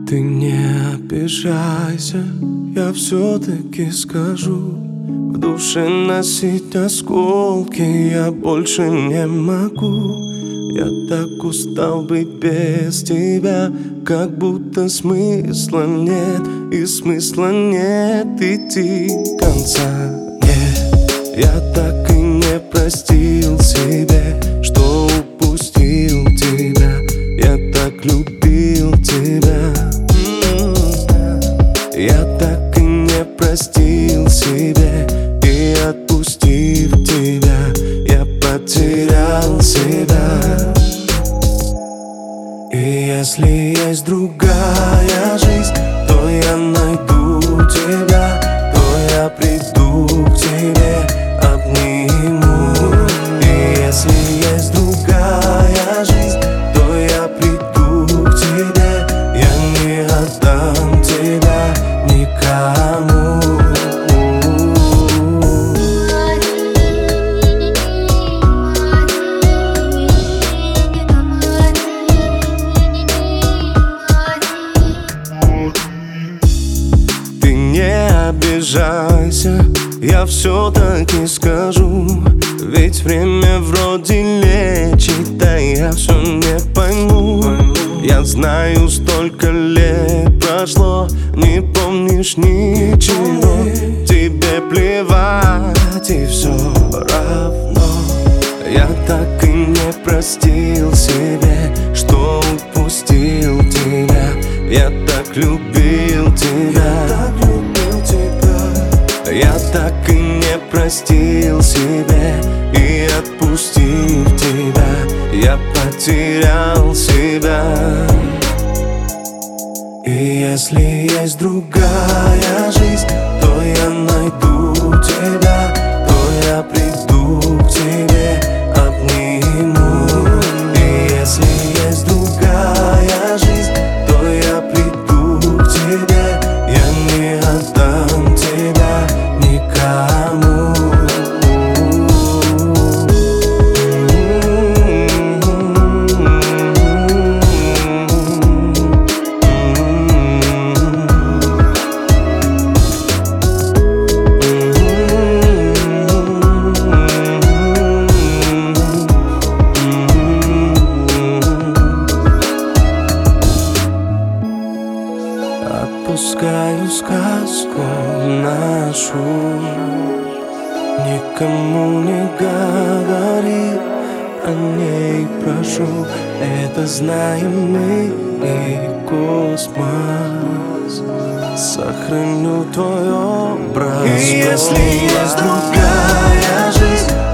Ты не обижайся, я все-таки скажу. В душе носить осколки я больше не могу. Я так устал быть без тебя, как будто смысла нет, и смысла нет идти конца. Нет, я так и не простил себе, что упустил тебя. Я так любил тебя. Я так и не простил себе, и отпустив тебя, я потерял себя. И если есть другая жизнь, то я найду тебя, то я приду к тебе, обниму. И если есть другая жизнь, то я приду к тебе, я не отдам тебя никому. Ты не обижайся, я все-таки скажу. Ведь время вроде лечит, да я все не пойму. Я знаю, столько лет прошло, не помнишь ничего. Тебе плевать, и все равно. Я так и не простил себе, что упустил тебя. Я так любил тебя. Я так и не простил себе, и отпустив тебя, я потерял себя. И если есть другая жизнь, то я найду тебя, то я приду к тебе, обниму. И если есть другая жизнь, то я приду к тебе, я не отдам тебя никому. Отпускаю сказку нашу, никому не говори о ней, прошу. Это знаем мы и космос. Сохраню твой образ. И если есть другая жизнь,